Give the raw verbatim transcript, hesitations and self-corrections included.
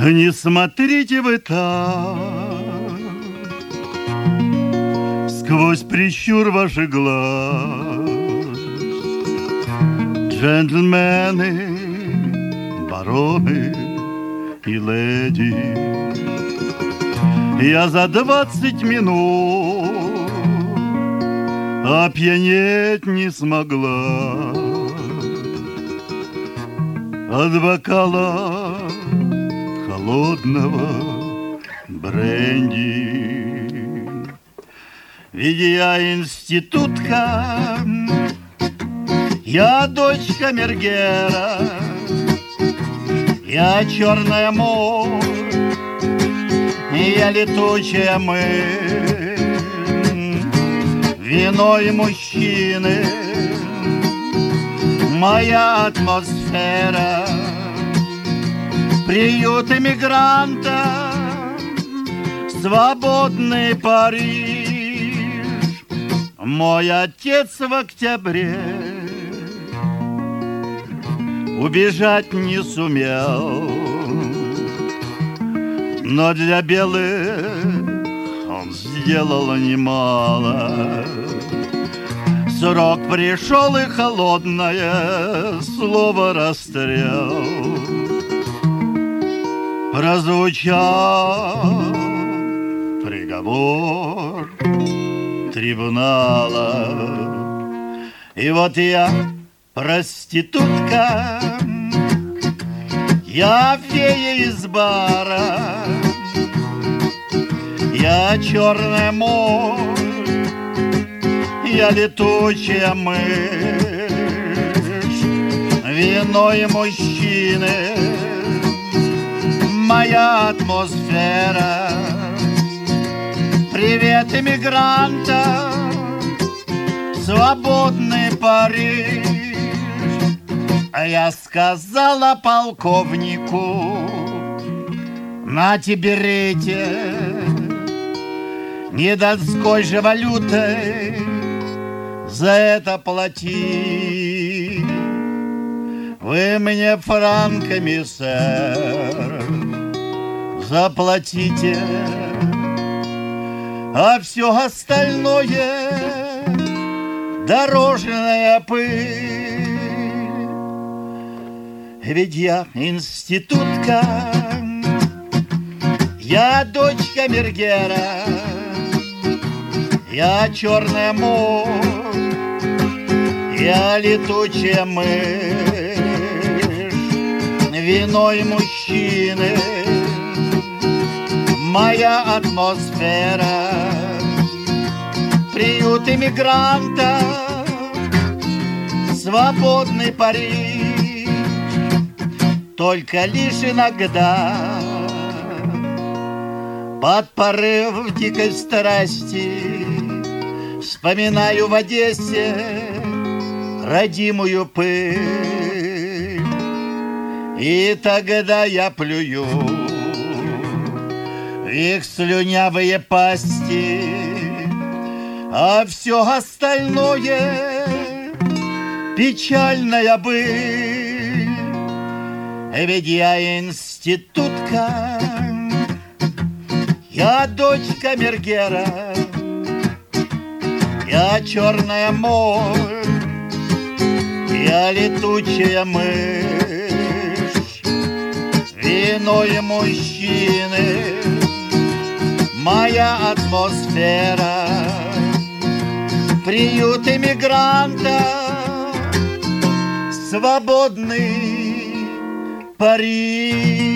Не смотрите вы так, сквозь прищур ваших глаз, джентльмены, бароны и леди. Я за двадцать минут опьянеть не смогла от бокала холодного бренди. Ведь я институтка, я дочь камергера, я черная моль, я летучая мышь, вино и мужчины, моя атмосфера, приют эмигранта, свободный Париж. Мой отец в октябре убежать не сумел, но для белых он сделал немало. Срок пришел, и холодное слово расстрел прозвучал приговор трибунала. И вот я проститутка, я фея из бара, я черная моль, я летучая мышь, вино и мужчины, моя атмосфера, привет эмигранта, свободный Париж. А я сказала полковнику: на тебе берите, недонской же валютой за это плати. Вы мне франками, сэр, заплатите, а все остальное дорожная пыль. Ведь я институтка, я дочь камергера, я черная моль, я летучая мышь, вино и мужчины, моя атмосфера, приют эмигранта, свободный Париж. Только лишь иногда под порыв дикой страсти вспоминаю в Одессе родимую пыль. И тогда я плюю в их слюнявые пасти, а все остальное печальная быль. Ведь я институтка, я дочь камергера, я черная моль, я летучая мышь, вино и мужчины, моя атмосфера, приют эмигранта, свободный Париж.